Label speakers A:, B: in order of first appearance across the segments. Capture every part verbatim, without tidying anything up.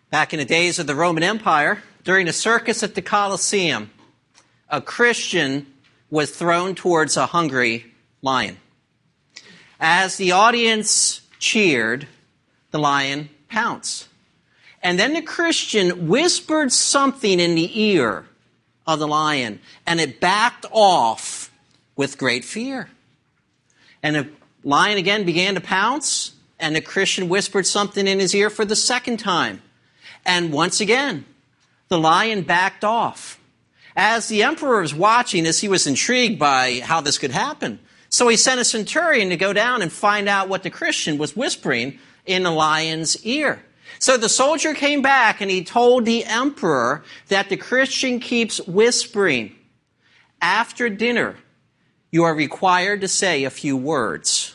A: Back in the days of the Roman Empire, during a circus at the Colosseum, a Christian was thrown towards a hungry lion. As the audience cheered, the lion pounced. And then the Christian whispered something in the ear of the lion, and it backed off with great fear. And the lion again began to pounce, and the Christian whispered something in his ear for the second time. And once again, the lion backed off. As the emperor was watching this, he was intrigued by how this could happen. So he sent a centurion to go down and find out what the Christian was whispering in the lion's ear. So the soldier came back and he told the emperor that the Christian keeps whispering, "After dinner, you are required to say a few words."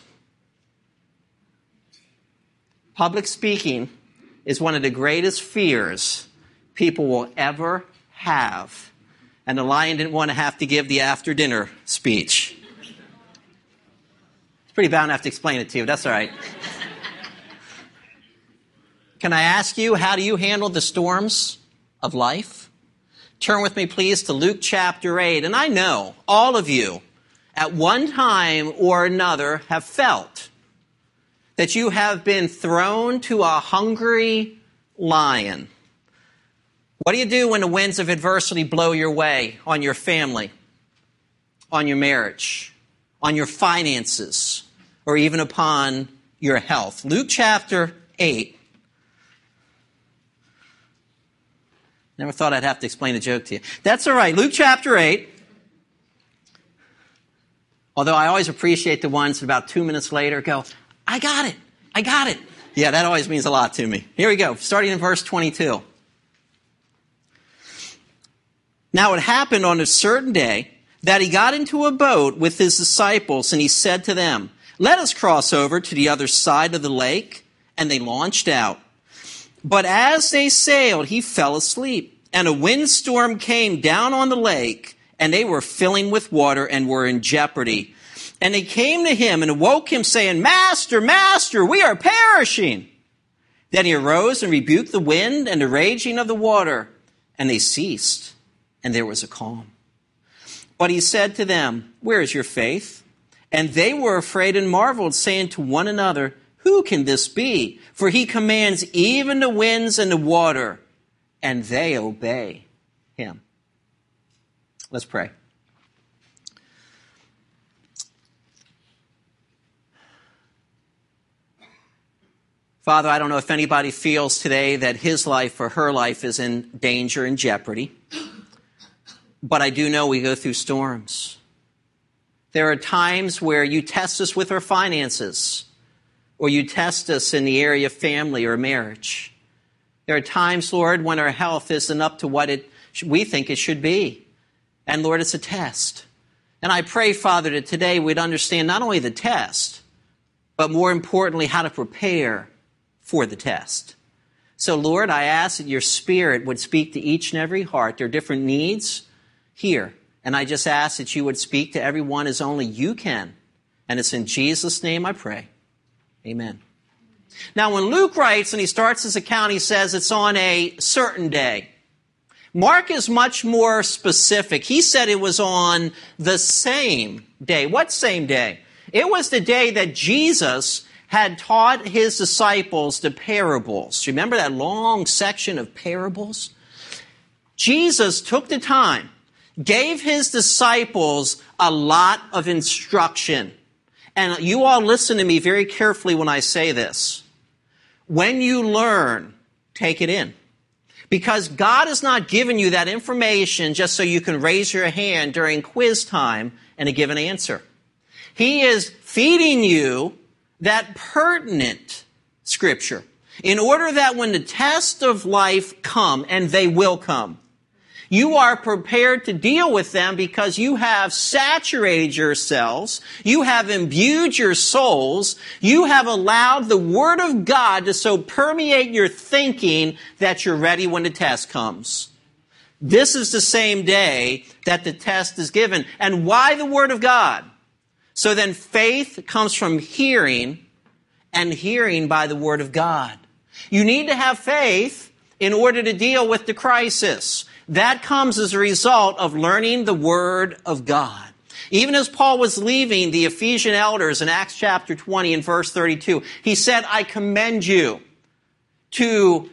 A: Public speaking is one of the greatest fears people will ever have. And the lion didn't want to have to give the after-dinner speech. It's pretty bound to have to explain it to you. That's all right. Can I ask you, how do you handle the storms of life? Turn with me, please, to Luke chapter eight. And I know all of you, at one time or another, have felt that you have been thrown to a hungry lion. What do you do when the winds of adversity blow your way on your family, on your marriage, on your finances, or even upon your health? Luke chapter eight. Never thought I'd have to explain a joke to you. That's all right. Luke chapter eight. Although I always appreciate the ones that about two minutes later go, "I got it. I got it." Yeah, that always means a lot to me. Here we go, starting in verse twenty-two. Now it happened on a certain day that he got into a boat with his disciples, and he said to them, "Let us cross over to the other side of the lake." And they launched out. But as they sailed, he fell asleep, and a windstorm came down on the lake, and they were filling with water and were in jeopardy. And they came to him and awoke him, saying, "Master, Master, we are perishing." Then he arose and rebuked the wind and the raging of the water, and they ceased, and there was a calm. But he said to them, "Where is your faith?" And they were afraid and marveled, saying to one another, "Who can this be? For he commands even the winds and the water, and they obey him." Let's pray. Father, I don't know if anybody feels today that his life or her life is in danger and jeopardy, but I do know we go through storms. There are times where you test us with our finances, or you test us in the area of family or marriage. There are times, Lord, when our health isn't up to what it we think it should be. And Lord, it's a test. And I pray, Father, that today we'd understand not only the test, but more importantly, how to prepare for the test. So, Lord, I ask that your Spirit would speak to each and every heart. There are different needs here. And I just ask that you would speak to everyone as only you can. And it's in Jesus' name I pray. Amen. Now, when Luke writes, and he starts his account, he says it's on a certain day. Mark is much more specific. He said it was on the same day. What same day? It was the day that Jesus had taught his disciples the parables. Remember that long section of parables? Jesus took the time, gave his disciples a lot of instruction. And you all listen to me very carefully when I say this. When you learn, take it in. Because God has not given you that information just so you can raise your hand during quiz time and give an answer. He is feeding you that pertinent scripture in order that when the tests of life come, and they will come, you are prepared to deal with them because you have saturated yourselves, you have imbued your souls, you have allowed the Word of God to so permeate your thinking that you're ready when the test comes. This is the same day that the test is given. And why the Word of God? So then faith comes from hearing, and hearing by the Word of God. You need to have faith in order to deal with the crisis. That comes as a result of learning the Word of God. Even as Paul was leaving the Ephesian elders in Acts chapter twenty and verse thirty-two, he said, I commend you to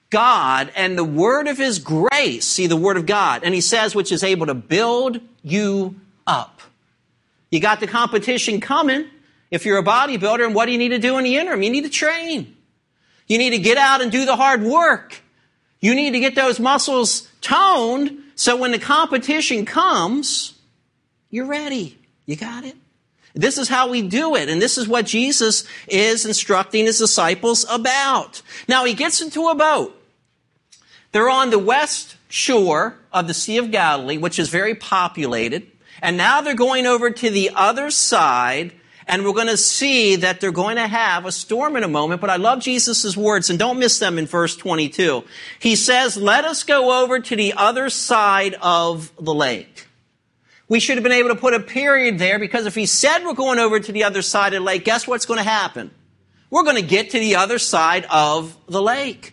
A: God and the word of his grace, see the word of God, and he says, which is able to build you up. You got the competition coming. If you're a bodybuilder, and what do you need to do in the interim? You need to train. You need to get out and do the hard work. You need to get those muscles toned so when the competition comes, you're ready. You got it? This is how we do it, and this is what Jesus is instructing his disciples about. Now, he gets into a boat. They're on the west shore of the Sea of Galilee, which is very populated, and now they're going over to the other side, and we're going to see that they're going to have a storm in a moment, but I love Jesus' words, and don't miss them in verse twenty-two. He says, let us go over to the other side of the lake. We should have been able to put a period there, because if he said we're going over to the other side of the lake, guess what's going to happen? We're going to get to the other side of the lake.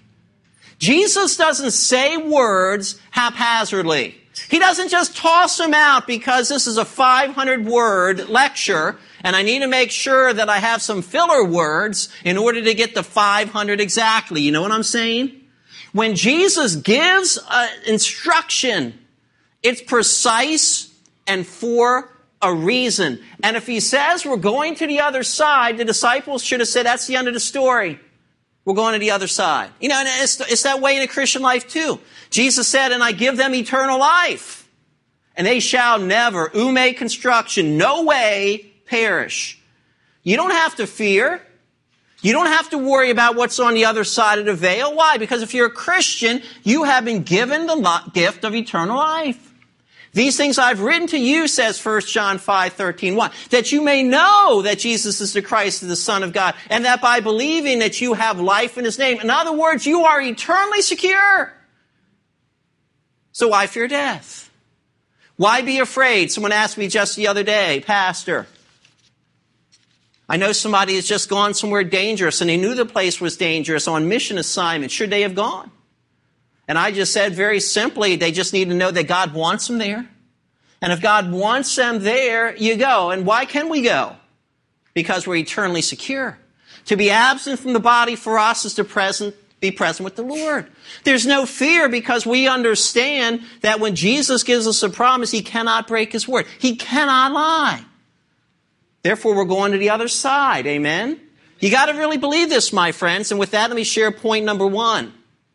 A: Jesus doesn't say words haphazardly. He doesn't just toss them out because this is a five hundred word lecture, and I need to make sure that I have some filler words in order to get the five hundred exactly. You know what I'm saying? When Jesus gives uh, instruction, it's precise and for a reason. And if he says we're going to the other side, the disciples should have said, that's the end of the story. We're going to the other side. You know, and it's, it's that way in a Christian life too. Jesus said, and I give them eternal life, and they shall never, ume construction, no way perish. You don't have to fear. You don't have to worry about what's on the other side of the veil. Why? Because if you're a Christian, you have been given the gift of eternal life. These things I've written to you, says First John five thirteen. Why? That you may know that Jesus is the Christ, the Son of God, and that by believing that you have life in his name. In other words, you are eternally secure. So why fear death? Why be afraid? Someone asked me just the other day, Pastor, I know somebody has just gone somewhere dangerous, and they knew the place was dangerous on mission assignment. Should they have gone? And I just said very simply, they just need to know that God wants them there. And if God wants them there, you go. And why can we go? Because we're eternally secure. To be absent from the body for us is to present, be present with the Lord. There's no fear because we understand that when Jesus gives us a promise, he cannot break his word. He cannot lie. Therefore, we're going to the other side. Amen? You got to really believe this, my friends. And with that, let me share point number one.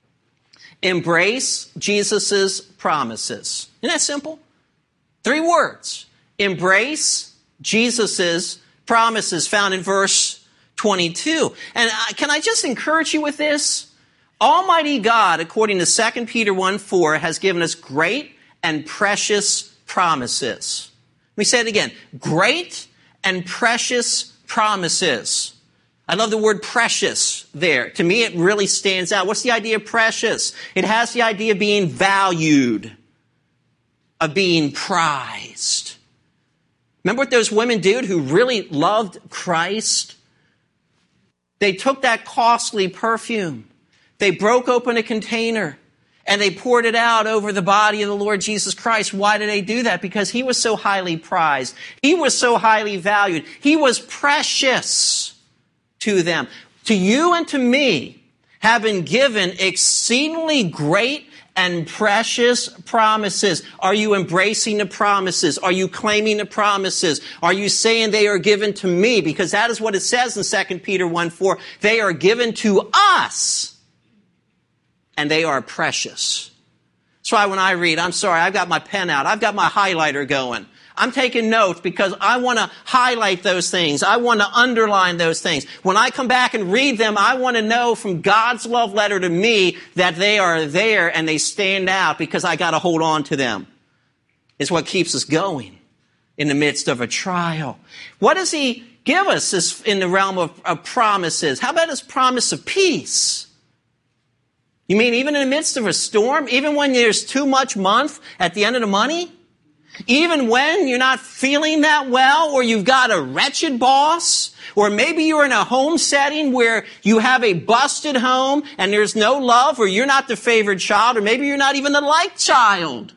A: Embrace Jesus' promises. Isn't that simple? Three words. Embrace Jesus' promises, found in verse twenty-two. And can I just encourage you with this? Almighty God, according to Second Peter one four, has given us great and precious promises. Let me say it again. Great and precious promises. I love the word precious there. To me, it really stands out. What's the idea of precious? It has the idea of being valued, of being prized. Remember what those women did who really loved Christ? They took that costly perfume. They broke open a container and they poured it out over the body of the Lord Jesus Christ. Why did they do that? Because he was so highly prized. He was so highly valued. He was precious to them. To you and to me have been given exceedingly great and precious promises. Are you embracing the promises? Are you claiming the promises? Are you saying they are given to me? Because that is what it says in Second Peter one four. They are given to us, and they are precious. That's why when I read, I'm sorry, I've got my pen out. I've got my highlighter going. I'm taking notes because I want to highlight those things. I want to underline those things. When I come back and read them, I want to know from God's love letter to me that they are there and they stand out because I got to hold on to them. It's what keeps us going in the midst of a trial. What does he give us in the realm of, of promises? How about his promise of peace? You mean even in the midst of a storm, even when there's too much month at the end of the money? Even when you're not feeling that well, or you've got a wretched boss, or maybe you're in a home setting where you have a busted home and there's no love, or you're not the favored child, or maybe you're not even the liked child.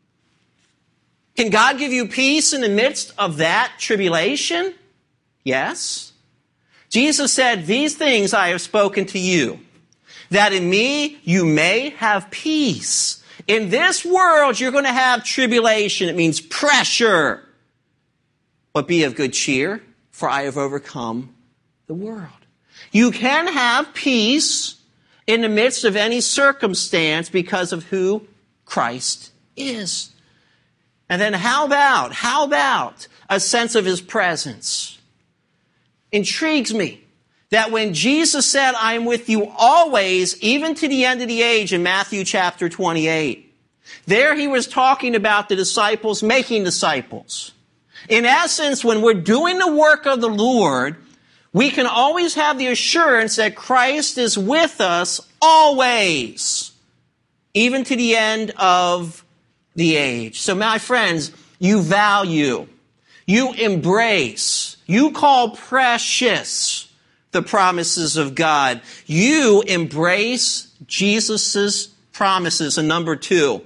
A: Can God give you peace in the midst of that tribulation? Yes. Jesus said, "These things I have spoken to you, that in me you may have peace." In this world, you're going to have tribulation. It means pressure. But be of good cheer, for I have overcome the world. You can have peace in the midst of any circumstance because of who Christ is. And then how about, how about a sense of his presence? Intrigues me that when Jesus said, "I am with you always, even to the end of the age," in Matthew chapter twenty-eight, there he was talking about the disciples making disciples. In essence, when we're doing the work of the Lord, we can always have the assurance that Christ is with us always, even to the end of the age. So my friends, you value, you embrace, you call precious the promises of God. You embrace Jesus' promises. And number two,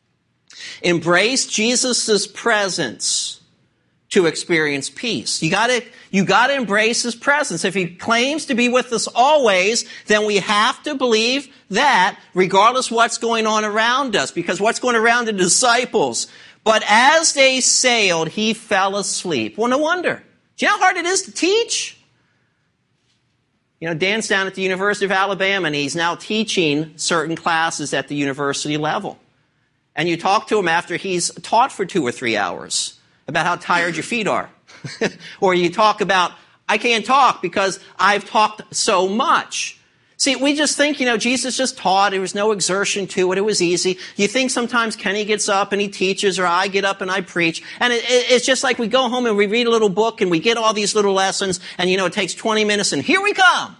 A: embrace Jesus' presence to experience peace. You gotta, you gotta embrace his presence. If he claims to be with us always, then we have to believe that regardless of what's going on around us, because what's going around the disciples. But as they sailed, he fell asleep. Well, no wonder. Do you know how hard it is to teach? You know, Dan's down at the University of Alabama, and he's now teaching certain classes at the university level. And you talk to him after he's taught for two or three hours about how tired your feet are. Or you talk about, "I can't talk because I've talked so much." See, we just think, you know, Jesus just taught. There was no exertion to it. It was easy. You think sometimes Kenny gets up and he teaches, or I get up and I preach. And it, it, it's just like we go home and we read a little book and we get all these little lessons. And, you know, it takes twenty minutes and here we come.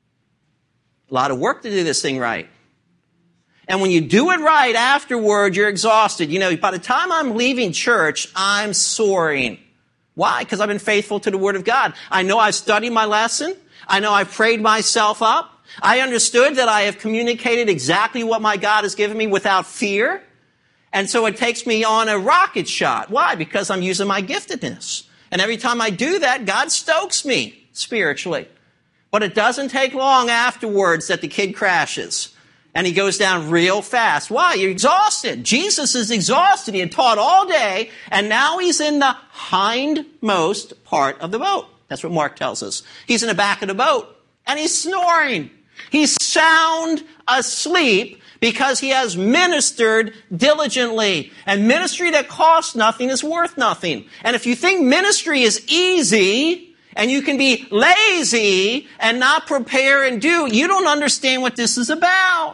A: A lot of work to do this thing right. And when you do it right afterward, you're exhausted. You know, by the time I'm leaving church, I'm soaring. Why? Because I've been faithful to the Word of God. I know I've studied my lesson. I know I've prayed myself up. I understood that I have communicated exactly what my God has given me without fear. And so it takes me on a rocket shot. Why? Because I'm using my giftedness. And every time I do that, God stokes me spiritually. But it doesn't take long afterwards that the kid crashes. And he goes down real fast. Why? You're exhausted. Jesus is exhausted. He had taught all day, and now he's in the hindmost part of the boat. That's what Mark tells us. He's in the back of the boat, and he's snoring. He's sound asleep because he has ministered diligently. And ministry that costs nothing is worth nothing. And if you think ministry is easy and you can be lazy and not prepare and do, you don't understand what this is about.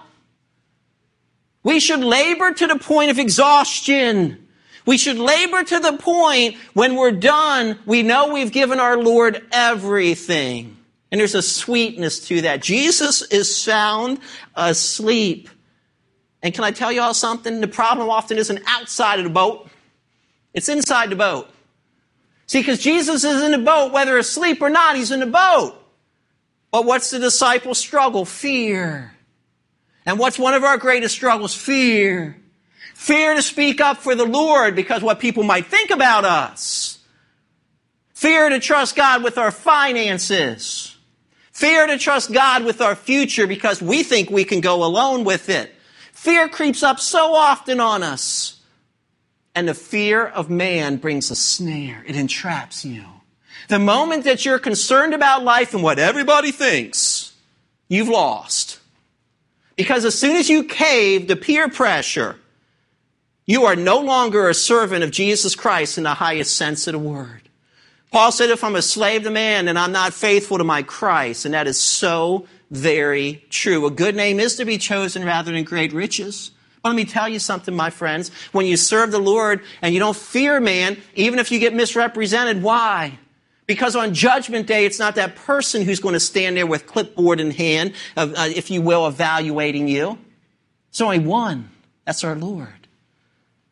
A: We should labor to the point of exhaustion. We should labor to the point when we're done, we know we've given our Lord everything. And there's a sweetness to that. Jesus is sound asleep. And can I tell you all something? The problem often isn't outside of the boat. It's inside the boat. See, because Jesus is in the boat, whether asleep or not, he's in the boat. But what's the disciples' struggle? Fear. And what's one of our greatest struggles? Fear. Fear to speak up for the Lord because what people might think about us. Fear to trust God with our finances. Fear to trust God with our future because we think we can go alone with it. Fear creeps up so often on us. And the fear of man brings a snare. It entraps you. The moment that you're concerned about life and what everybody thinks, you've lost. Because as soon as you cave to peer pressure, you are no longer a servant of Jesus Christ in the highest sense of the word. Paul said, if I'm a slave to man, then I'm not faithful to my Christ. And that is so very true. A good name is to be chosen rather than great riches. But let me tell you something, my friends. When you serve the Lord and you don't fear man, even if you get misrepresented, why? Because on Judgment Day, it's not that person who's going to stand there with clipboard in hand, uh, if you will, evaluating you. It's only one. That's our Lord.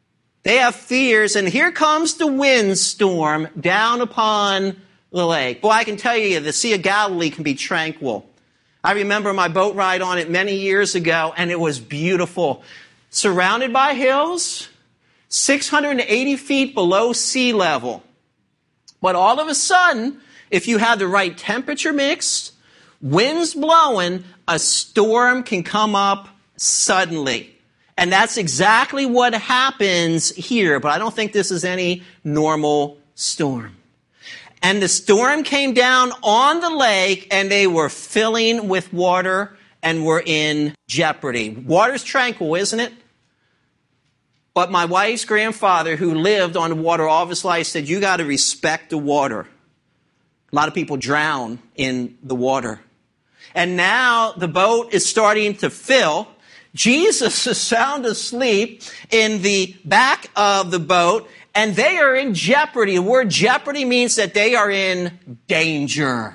A: They have fears, and here comes the windstorm down upon the lake. Boy, I can tell you, the Sea of Galilee can be tranquil. I remember my boat ride on it many years ago, and it was beautiful. Surrounded by hills, six hundred eighty feet below sea level. But all of a sudden, if you have the right temperature mix, winds blowing, a storm can come up suddenly. And that's exactly what happens here, but I don't think this is any normal storm. And the storm came down on the lake, and they were filling with water and were in jeopardy. Water's tranquil, isn't it? But my wife's grandfather, who lived on the water all of his life, said, you got to respect the water. A lot of people drown in the water. And now the boat is starting to fill. Jesus is sound asleep in the back of the boat, and they are in jeopardy. The word jeopardy means that they are in danger.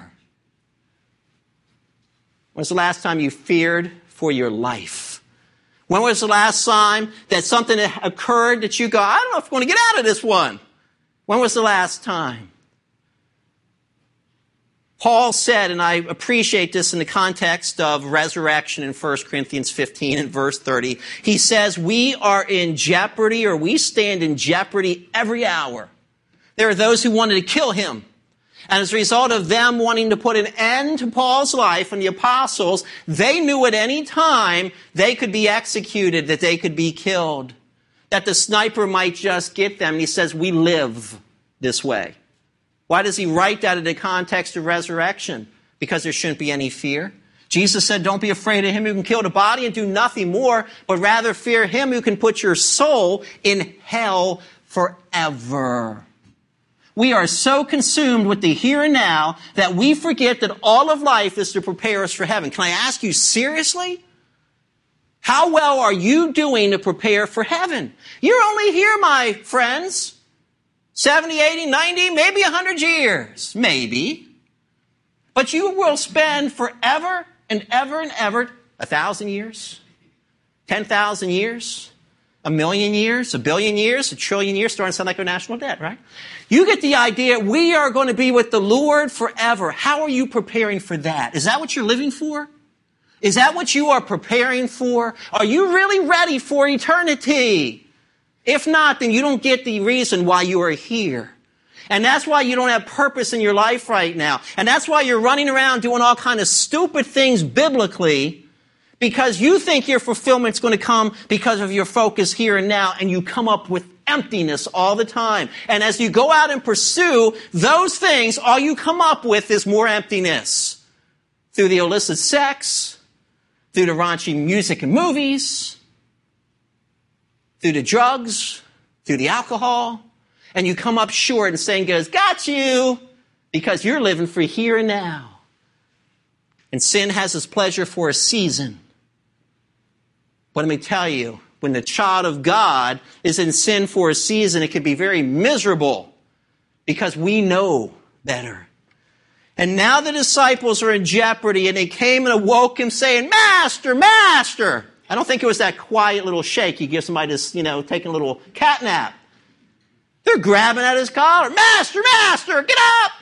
A: When was the last time you feared for your life? When was the last time that something occurred that you go, I don't know if I'm going to get out of this one? When was the last time? Paul said, and I appreciate this in the context of resurrection in First Corinthians fifteen and verse thirty, he says, we are in jeopardy, or we stand in jeopardy every hour. There are those who wanted to kill him. And as a result of them wanting to put an end to Paul's life and the apostles, they knew at any time they could be executed, that they could be killed, that the sniper might just get them. And he says, we live this way. Why does he write that in the context of resurrection? Because there shouldn't be any fear. Jesus said, don't be afraid of him who can kill the body and do nothing more, but rather fear him who can put your soul in hell forever. We are so consumed with the here and now that we forget that all of life is to prepare us for heaven. Can I ask you seriously? How well are you doing to prepare for heaven? You're only here, my friends, seventy, eighty, ninety, maybe one hundred years. Maybe. But you will spend forever and ever and ever a thousand years, ten thousand years, a million years, a billion years, a trillion years, starting to sound like our national debt, right? You get the idea. We are going to be with the Lord forever. How are you preparing for that? Is that what you're living for? Is that what you are preparing for? Are you really ready for eternity? If not, then you don't get the reason why you are here. And that's why you don't have purpose in your life right now. And that's why you're running around doing all kind of stupid things biblically, because you think your fulfillment's going to come because of your focus here and now, and you come up with emptiness all the time. And as you go out and pursue those things, all you come up with is more emptiness. Through the illicit sex, through the raunchy music and movies, through the drugs, through the alcohol, and you come up short, and Satan goes, got you, because you're living for here and now. And sin has its pleasure for a season. But let me tell you, when the child of God is in sin for a season, it can be very miserable, because we know better. And now the disciples are in jeopardy, and they came and awoke him saying, Master, Master. I don't think it was that quiet little shake you give somebody that's, you know, taking a little cat nap. They're grabbing at his collar. Master, Master, get up!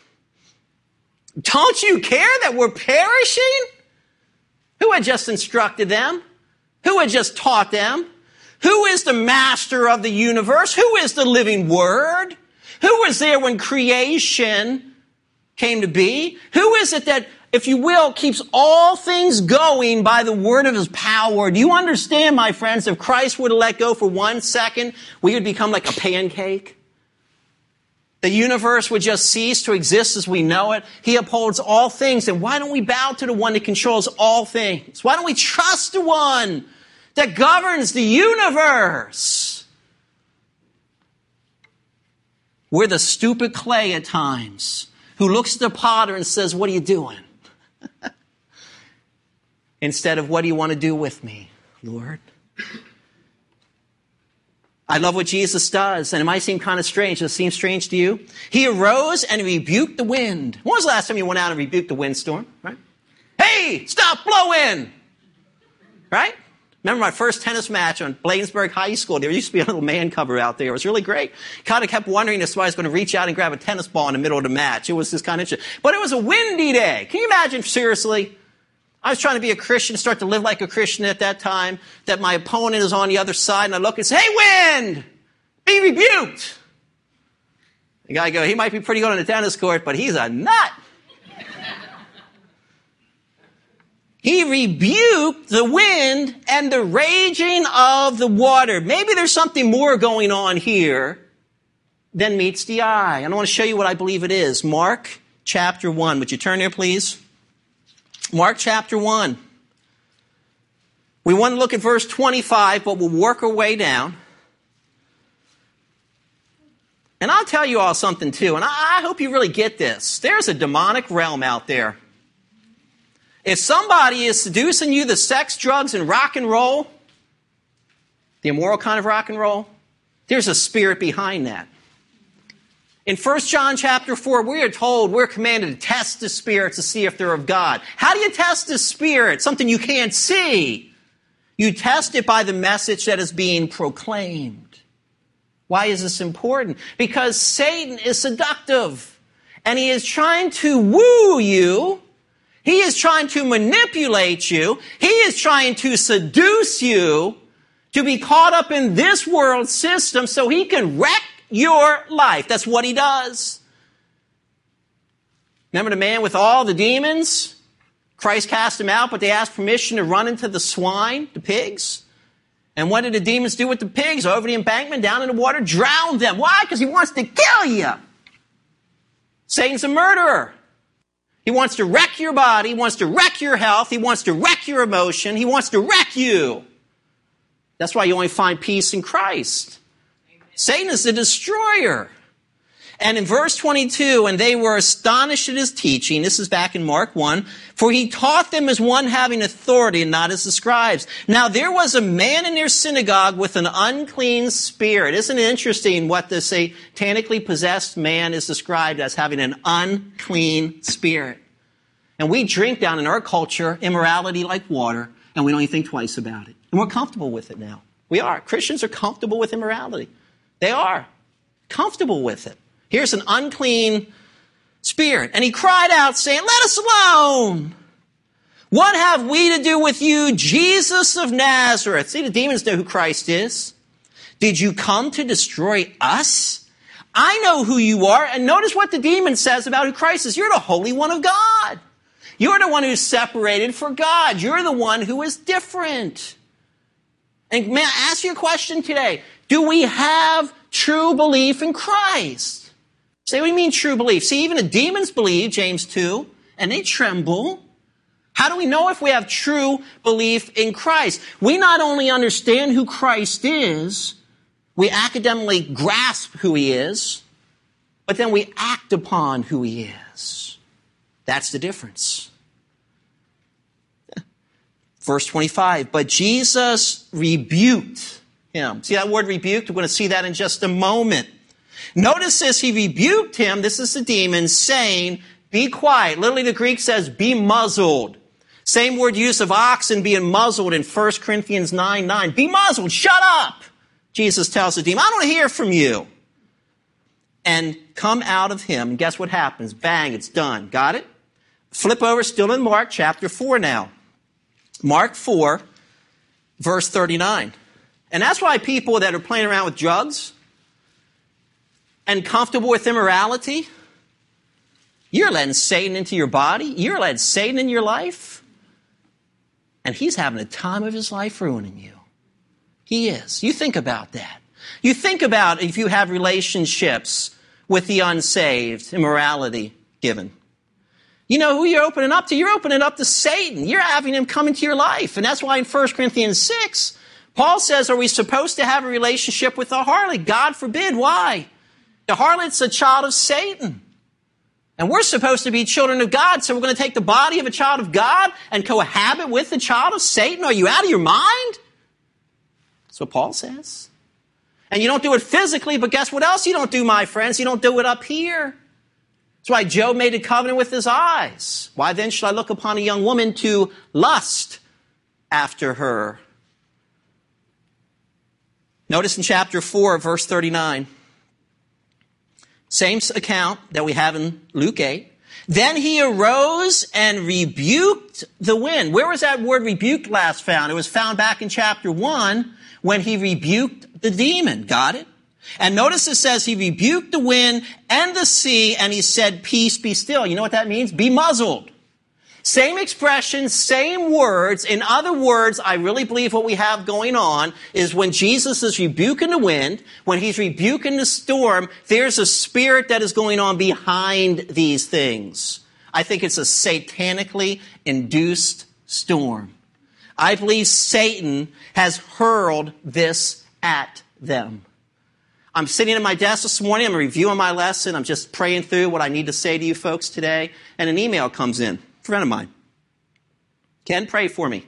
A: Don't you care that we're perishing? Who had just instructed them? Who had just taught them? Who is the master of the universe? Who is the living word? Who was there when creation came to be? Who is it that, if you will, keeps all things going by the word of his power? Do you understand, my friends, if Christ were to let go for one second, we would become like a pancake? The universe would just cease to exist as we know it. He upholds all things. And why don't we bow to the one that controls all things? Why don't we trust the one that governs the universe? We're the stupid clay at times who looks at the potter and says, what are you doing? Instead of, what do you want to do with me, Lord? I love what Jesus does, and it might seem kind of strange. Does it seem strange to you? He arose and rebuked the wind. When was the last time you went out and rebuked the windstorm? Right? Hey, stop blowing! Right? Remember my first tennis match on Bladensburg High School? There used to be a little man cover out there. It was really great. Kind of kept wondering if somebody was going to reach out and grab a tennis ball in the middle of the match. It was just kind of interesting. But it was a windy day. Can you imagine, seriously? I was trying to be a Christian, start to live like a Christian at that time, that my opponent is on the other side, and I look and say, hey, wind, be rebuked. The guy go, he might be pretty good on the tennis court, but he's a nut. He rebuked the wind and the raging of the water. Maybe there's something more going on here than meets the eye. And I want to show you what I believe it is. Mark chapter one. Would you turn there, please? Mark chapter one. We want to look at verse twenty-five, but we'll work our way down. And I'll tell you all something too, and I hope you really get this. There's a demonic realm out there. If somebody is seducing you, the sex, drugs, and rock and roll, the immoral kind of rock and roll, there's a spirit behind that. In First John chapter four, we are told we're commanded to test the spirits to see if they're of God. How do you test the spirit? Something you can't see. You test it by the message that is being proclaimed. Why is this important? Because Satan is seductive, and he is trying to woo you. He is trying to manipulate you. He is trying to seduce you to be caught up in this world system so he can wreck your life. That's what he does. Remember the man with all the demons? Christ cast him out, but they asked permission to run into the swine, the pigs. And what did the demons do with the pigs? Over the embankment, down in the water, drowned them. Why? Because he wants to kill you. Satan's a murderer. He wants to wreck your body. He wants to wreck your health. He wants to wreck your emotion. He wants to wreck you. That's why you only find peace in Christ. Amen. Satan is the destroyer. And in verse twenty-two, and they were astonished at his teaching. This is back in Mark one. For he taught them as one having authority and not as the scribes. Now there was a man in their synagogue with an unclean spirit. Isn't it interesting what the satanically possessed man is described as having an unclean spirit? And we drink down in our culture immorality like water, and we don't even think twice about it. And we're comfortable with it now. We are. Christians are comfortable with immorality. They are comfortable with it. Here's an unclean spirit. And he cried out, saying, let us alone. What have we to do with you, Jesus of Nazareth? See, the demons know who Christ is. Did you come to destroy us? I know who you are. And notice what the demon says about who Christ is. You're the Holy One of God. You're the one who's separated for God. You're the one who is different. And may I ask you a question today? Do we have true belief in Christ? Say, what do you mean true belief? See, even the demons believe, James two, and they tremble. How do we know if we have true belief in Christ? We not only understand who Christ is, we academically grasp who he is, but then we act upon who he is. That's the difference. Verse twenty-five, but Jesus rebuked him. See that word rebuked? We're going to see that in just a moment. Notice this, he rebuked him, this is the demon, saying, be quiet. Literally the Greek says, be muzzled. Same word use of oxen being muzzled in First Corinthians nine nine. Be muzzled, shut up. Jesus tells the demon, I don't want to hear from you. And come out of him. And guess what happens? Bang, it's done. Got it? Flip over, still in Mark chapter four now. Mark four, verse thirty-nine. And that's why people that are playing around with drugs and comfortable with immorality, you're letting Satan into your body. You're letting Satan in your life. And he's having a time of his life ruining you. He is. You think about that. You think about if you have relationships with the unsaved, immorality given. You know who you're opening up to? You're opening up to Satan. You're having him come into your life. And that's why in First Corinthians six, Paul says, are we supposed to have a relationship with a harlot? God forbid. Why? The harlot's a child of Satan. And we're supposed to be children of God, so we're going to take the body of a child of God and cohabit with the child of Satan? Are you out of your mind? That's what Paul says. And you don't do it physically, but guess what else you don't do, my friends? You don't do it up here. That's why Job made a covenant with his eyes. Why then should I look upon a young woman to lust after her? Notice in chapter four, verse thirty-nine. Same account that we have in Luke eight. Then he arose and rebuked the wind. Where was that word rebuked last found? It was found back in chapter one when he rebuked the demon. Got it? And notice it says he rebuked the wind and the sea and he said, peace, be still. You know what that means? Be muzzled. Same expression, same words. In other words, I really believe what we have going on is when Jesus is rebuking the wind, when he's rebuking the storm, there's a spirit that is going on behind these things. I think it's a satanically induced storm. I believe Satan has hurled this at them. I'm sitting at my desk this morning. I'm reviewing my lesson. I'm just praying through what I need to say to you folks today. And an email comes in. A friend of mine. Ken, pray for me.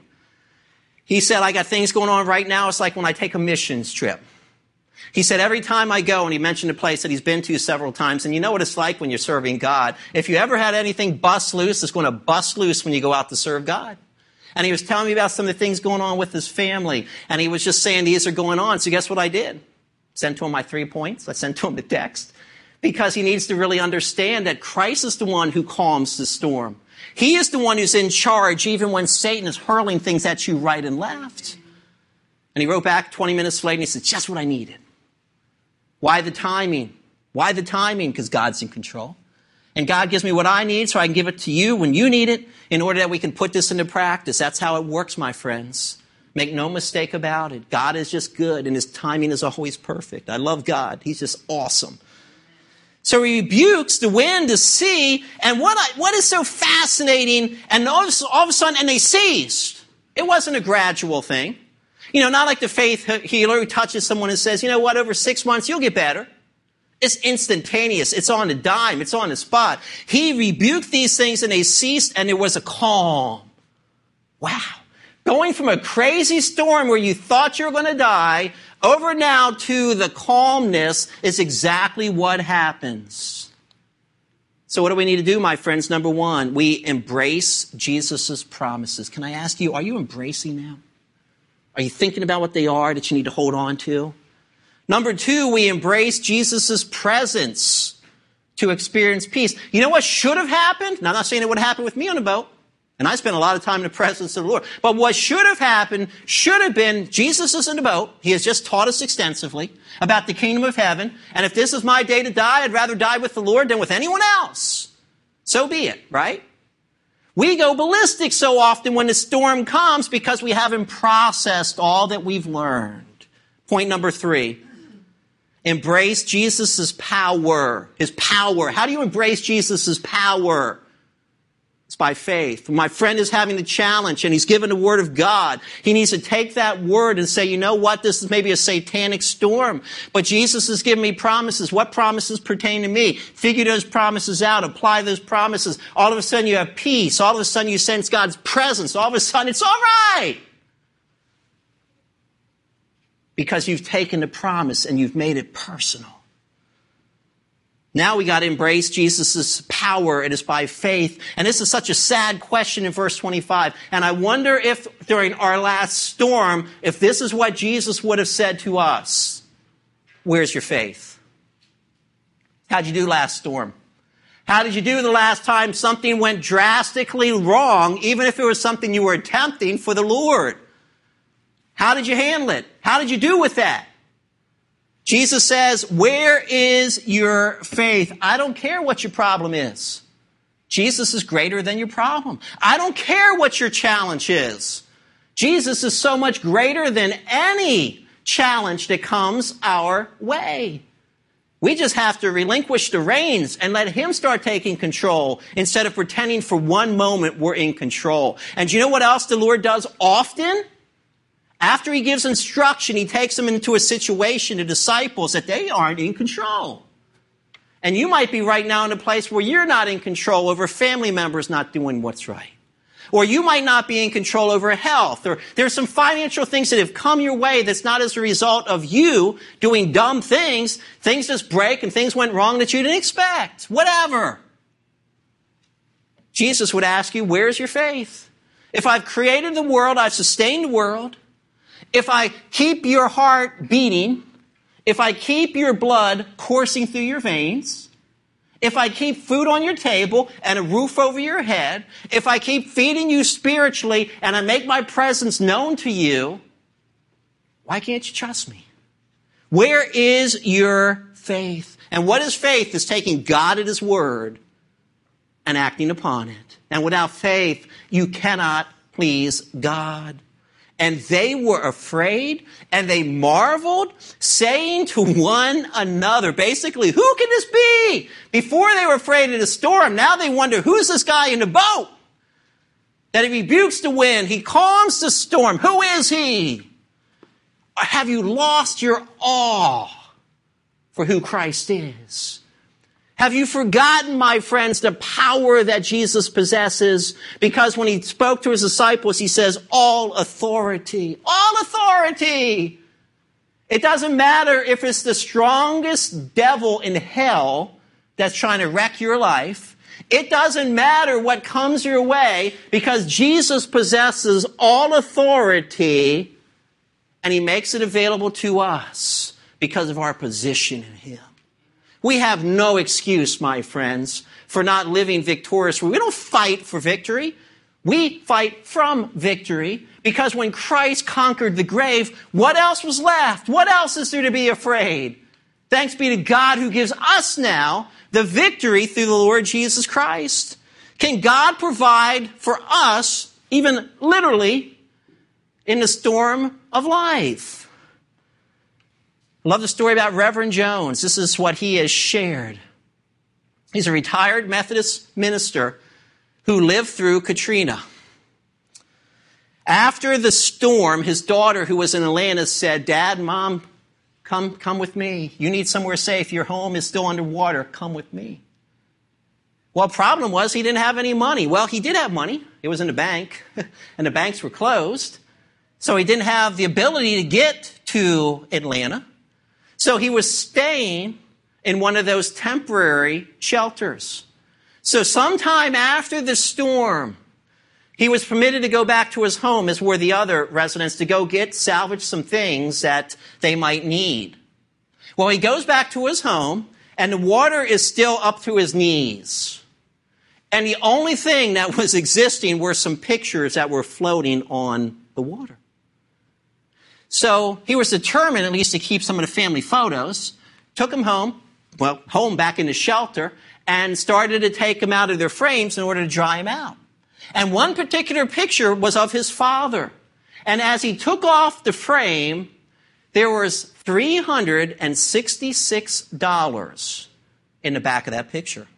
A: He said, I got things going on right now. It's like when I take a missions trip. He said, every time I go, and he mentioned a place that he's been to several times, and you know what it's like when you're serving God. If you ever had anything bust loose, it's going to bust loose when you go out to serve God. And he was telling me about some of the things going on with his family. And he was just saying these are going on. So guess what I did? Sent to him my three points. I sent to him the text. Because he needs to really understand that Christ is the one who calms the storm. He is the one who's in charge even when Satan is hurling things at you right and left. And he wrote back twenty minutes later and he said, just what I needed. Why the timing? Why the timing? Because God's in control. And God gives me what I need so I can give it to you when you need it in order that we can put this into practice. That's how it works, my friends. Make no mistake about it. God is just good and his timing is always perfect. I love God. He's just awesome. So he rebukes the wind, the sea, and what I, what is so fascinating, and all of, all of a sudden, and they ceased. It wasn't a gradual thing. You know, not like the faith healer who touches someone and says, you know what, over six months, you'll get better. It's instantaneous. It's on a dime. It's on the spot. He rebuked these things and they ceased, and there was a calm. Wow. Going from a crazy storm where you thought you were going to die over now to the calmness is exactly what happens. So what do we need to do, my friends? Number one, we embrace Jesus' promises. Can I ask you, are you embracing them? Are you thinking about what they are that you need to hold on to? Number two, we embrace Jesus' presence to experience peace. You know what should have happened? Now, I'm not saying it would happen with me on the boat. And I spent a lot of time in the presence of the Lord. But what should have happened should have been, Jesus is in the boat. He has just taught us extensively about the kingdom of heaven. And if this is my day to die, I'd rather die with the Lord than with anyone else. So be it, right? We go ballistic so often when the storm comes because we haven't processed all that we've learned. Point number three. Embrace Jesus' power. His power. How do you embrace Jesus' power? It's by faith. When my friend is having the challenge and he's given the word of God, he needs to take that word and say, you know what, this is maybe a satanic storm, but Jesus has given me promises. What promises pertain to me? Figure those promises out. Apply those promises. All of a sudden you have peace. All of a sudden you sense God's presence. All of a sudden it's all right. Because you've taken the promise and you've made it personal. Now we got to embrace Jesus' power. It is by faith. And this is such a sad question in verse twenty-five. And I wonder if during our last storm, if this is what Jesus would have said to us. Where's your faith? How'd you do last storm? How did you do the last time something went drastically wrong, even if it was something you were attempting for the Lord? How did you handle it? How did you do with that? Jesus says, where is your faith? I don't care what your problem is. Jesus is greater than your problem. I don't care what your challenge is. Jesus is so much greater than any challenge that comes our way. We just have to relinquish the reins and let him start taking control instead of pretending for one moment we're in control. And do you know what else the Lord does often? After he gives instruction, he takes them into a situation, the disciples, that they aren't in control. And you might be right now in a place where you're not in control over family members not doing what's right. Or you might not be in control over health. Or there's some financial things that have come your way that's not as a result of you doing dumb things. Things just break and things went wrong that you didn't expect. Whatever. Jesus would ask you, where's your faith? If I've created the world, I've sustained the world. if I keep your heart beating, if I keep your blood coursing through your veins, if I keep food on your table and a roof over your head, if I keep feeding you spiritually and I make my presence known to you, why can't you trust me? Where is your faith? And what is faith? Is taking God at His word and acting upon it. And without faith, you cannot please God. And they were afraid, and they marveled, saying to one another, basically, who can this be? Before they were afraid of the storm, now they wonder, who's this guy in the boat? That he rebukes the wind, he calms the storm. Who is he? Or have you lost your awe for who Christ is? Have you forgotten, my friends, the power that Jesus possesses? Because when He spoke to His disciples, He says, all authority, all authority. It doesn't matter if it's the strongest devil in hell that's trying to wreck your life. It doesn't matter what comes your way, because Jesus possesses all authority, and He makes it available to us because of our position in Him. We have no excuse, my friends, for not living victoriously. We don't fight for victory. We fight from victory, because when Christ conquered the grave, what else was left? What else is there to be afraid? Thanks be to God who gives us now the victory through the Lord Jesus Christ. Can God provide for us, even literally, in the storm of life? I love the story about Reverend Jones. This is what he has shared. He's a retired Methodist minister who lived through Katrina. After the storm, his daughter, who was in Atlanta, said, Dad, Mom, come, come with me. You need somewhere safe. Your home is still underwater. Come with me. Well, the problem was he didn't have any money. Well, he did have money. It was in the bank, and the banks were closed. So he didn't have the ability to get to Atlanta. So he was staying in one of those temporary shelters. So sometime after the storm, he was permitted to go back to his home, as were the other residents, to go get, salvage some things that they might need. Well, he goes back to his home, and the water is still up to his knees. And the only thing that was existing were some pictures that were floating on the water. So he was determined at least to keep some of the family photos, took them home, well, home back in the shelter, and started to take them out of their frames in order to dry them out. And one particular picture was of his father. And as he took off the frame, there was three hundred sixty-six dollars in the back of that picture.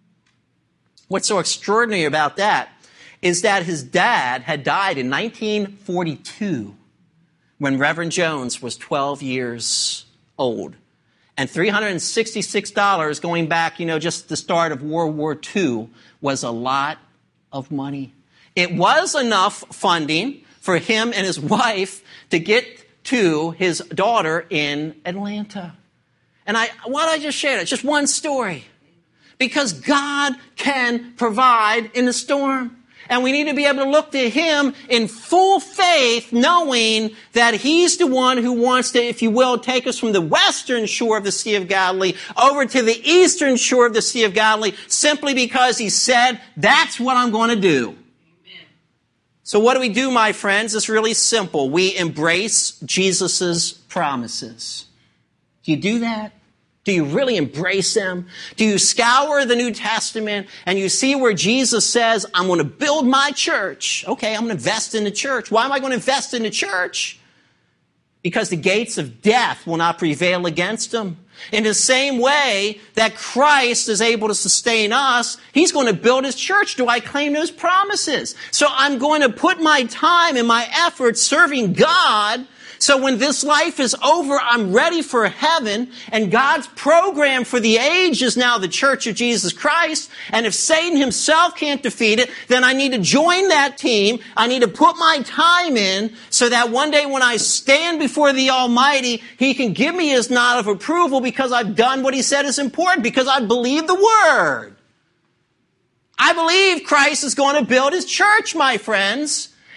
A: What's so extraordinary about that is that his dad had died in nineteen forty-two. When Reverend Jones was twelve years old. And three hundred sixty-six dollars going back, you know, just the start of World War Two was a lot of money. It was enough funding for him and his wife to get to his daughter in Atlanta. And I, why did I just share that? Just one story. Because God can provide in the storm. And we need to be able to look to Him in full faith, knowing that He's the one who wants to, if you will, take us from the western shore of the Sea of Galilee over to the eastern shore of the Sea of Galilee, simply because He said, that's what I'm going to do. Amen. So what do we do, my friends? It's really simple. We embrace Jesus' promises. Do you do that? Do you really embrace them? Do you scour the New Testament and you see where Jesus says, I'm going to build my church. Okay, I'm going to invest in the church. Why am I going to invest in the church? Because the gates of death will not prevail against them. In the same way that Christ is able to sustain us, He's going to build His church. Do I claim those promises? So I'm going to put my time and my effort serving God. So when this life is over, I'm ready for heaven, and God's program for the age is now the Church of Jesus Christ. And if Satan himself can't defeat it, then I need to join that team. I need to put my time in so that one day when I stand before the Almighty, He can give me His nod of approval because I've done what He said is important, because I believe the Word. I believe Christ is going to build His church, my friends.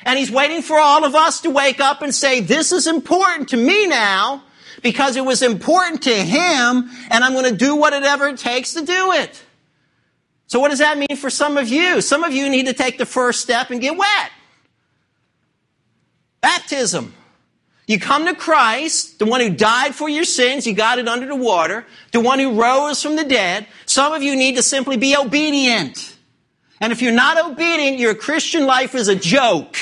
A: And he's waiting for all of us to wake up and say, this is important to me now because it was important to him, and I'm going to do whatever it takes to do it. So what does that mean for some of you? Some of you need to take the first step and get wet. Baptism. You come to Christ, the one who died for your sins, you got it under the water, the one who rose from the dead. Some of you need to simply be obedient. And if you're not obedient, your Christian life is a joke.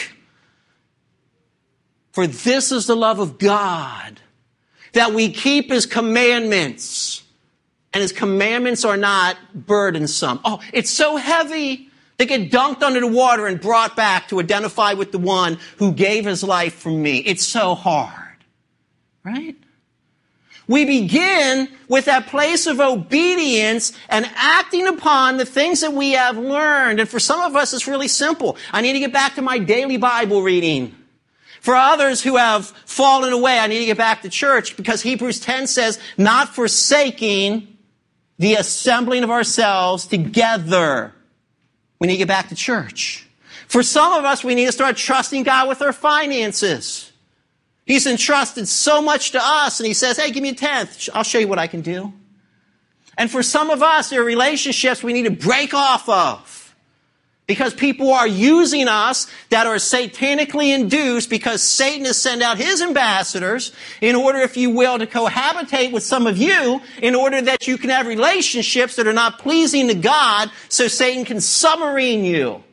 A: For this is the love of God, that we keep his commandments. And his commandments are not burdensome. Oh, it's so heavy. They get dunked under the water and brought back to identify with the one who gave his life for me. It's so hard, right? We begin with that place of obedience and acting upon the things that we have learned. And for some of us, it's really simple. I need to get back to my daily Bible reading. For others who have fallen away, I need to get back to church because Hebrews ten says, not forsaking the assembling of ourselves together. We need to get back to church. For some of us, we need to start trusting God with our finances. He's entrusted so much to us, and he says, hey, give me a tenth. I'll show you what I can do. And for some of us, there are relationships we need to break off of because people are using us that are satanically induced because Satan has sent out his ambassadors in order, if you will, to cohabitate with some of you in order that you can have relationships that are not pleasing to God so Satan can submarine you.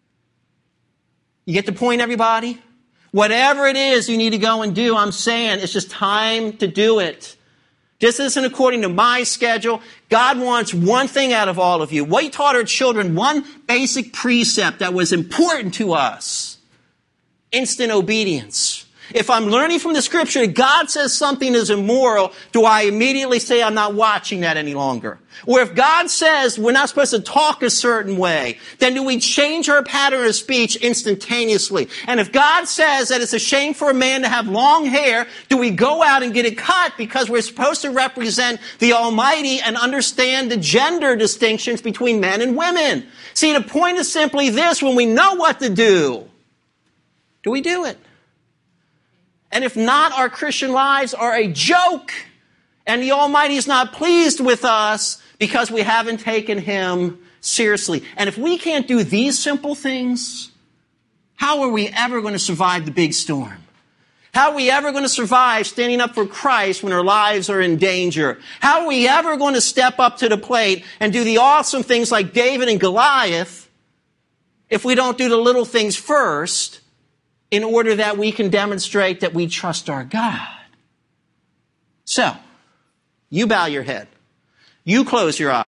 A: You get the point, everybody? Whatever it is you need to go and do, I'm saying it's just time to do it. This isn't according to my schedule. God wants one thing out of all of you. We taught our children one basic precept that was important to us. Instant obedience. If I'm learning from the scripture that God says something is immoral, do I immediately say I'm not watching that any longer? Or if God says we're not supposed to talk a certain way, then do we change our pattern of speech instantaneously? And if God says that it's a shame for a man to have long hair, do we go out and get it cut because we're supposed to represent the Almighty and understand the gender distinctions between men and women? See, the point is simply this: when we know what to do, do we do it? And if not, our Christian lives are a joke. And the Almighty is not pleased with us because we haven't taken him seriously. And if we can't do these simple things, how are we ever going to survive the big storm? How are we ever going to survive standing up for Christ when our lives are in danger? How are we ever going to step up to the plate and do the awesome things like David and Goliath if we don't do the little things first in order that we can demonstrate that we trust our God? So, you bow your head. You close your eyes.